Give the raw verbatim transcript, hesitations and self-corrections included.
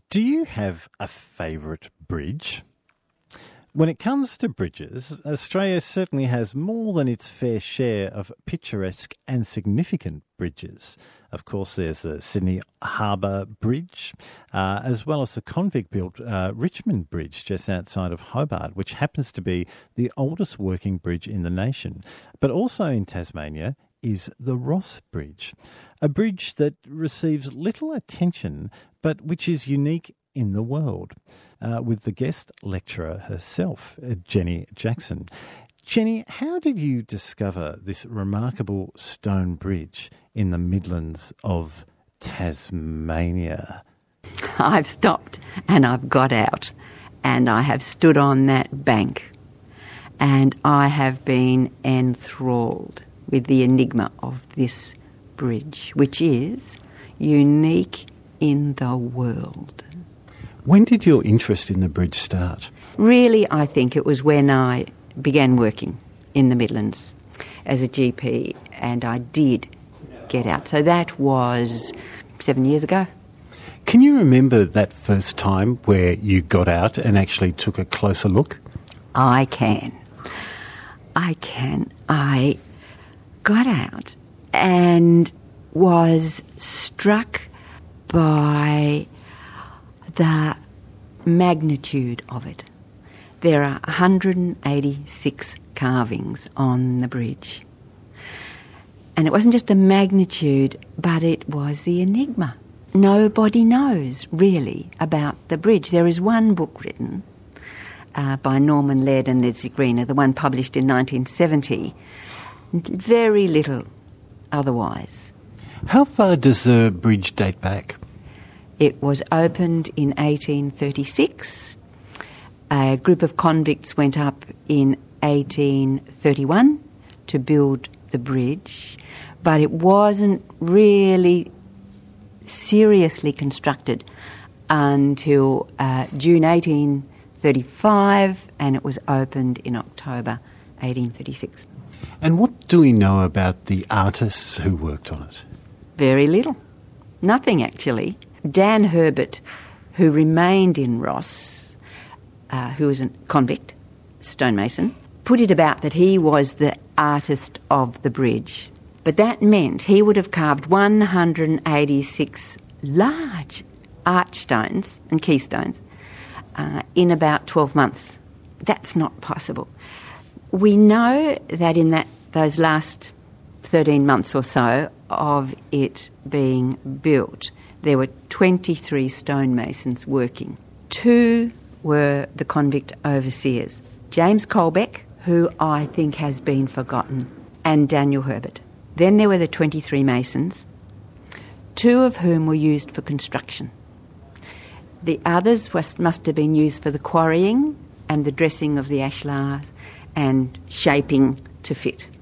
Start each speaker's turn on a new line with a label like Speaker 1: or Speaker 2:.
Speaker 1: Do you have a favourite bridge? When it comes to bridges, Australia certainly has more than its fair share of picturesque and significant bridges. Of course, there's the Sydney Harbour Bridge, uh, as well as the convict-built uh, Richmond Bridge just outside of Hobart, which happens to be the oldest working bridge in the nation. But also in Tasmania is the Ross Bridge, a bridge that receives little attention but which is unique in the world, uh, with the guest lecturer herself, uh, Jenny Jackson. Jenny, how did you discover this remarkable stone bridge in the Midlands of Tasmania?
Speaker 2: I've stopped and I've got out and I have stood on that bank and I have been enthralled with the enigma of this bridge, which is unique in the world.
Speaker 1: When did your interest in the bridge start?
Speaker 2: Really, I think it was when I began working in the Midlands as a G P, and I did get out. So that was seven years ago.
Speaker 1: Can you remember that first time where you got out and actually took a closer look?
Speaker 2: I can. I can. I got out and was struck by the magnitude of it. There are one hundred eighty-six carvings on the bridge. And it wasn't just the magnitude, but it was the enigma. Nobody knows, really, about the bridge. There is one book written uh, by Norman Laird and Leslie Greener, the one published in nineteen seventy. Very little otherwise.
Speaker 1: How far does the bridge date back?
Speaker 2: It was opened in eighteen thirty-six. A group of convicts went up in eighteen thirty-one to build the bridge, but it wasn't really seriously constructed until uh, June eighteen thirty-five, and it was opened in October eighteen thirty-six.
Speaker 1: And what do we know about the artists who worked on it?
Speaker 2: Very little. Nothing, actually. Dan Herbert, who remained in Ross, uh, who was a convict, stonemason, put it about that he was the artist of the bridge. But that meant he would have carved one hundred eighty-six large archstones and keystones uh, in about twelve months. That's not possible. We know that in that those last thirteen months or so of it being built, there were twenty-three stonemasons working. Two were the convict overseers, James Colbeck, who I think has been forgotten, and Daniel Herbert. Then there were the twenty-three masons, two of whom were used for construction. The others was, must have been used for the quarrying and the dressing of the ashlars and shaping to fit.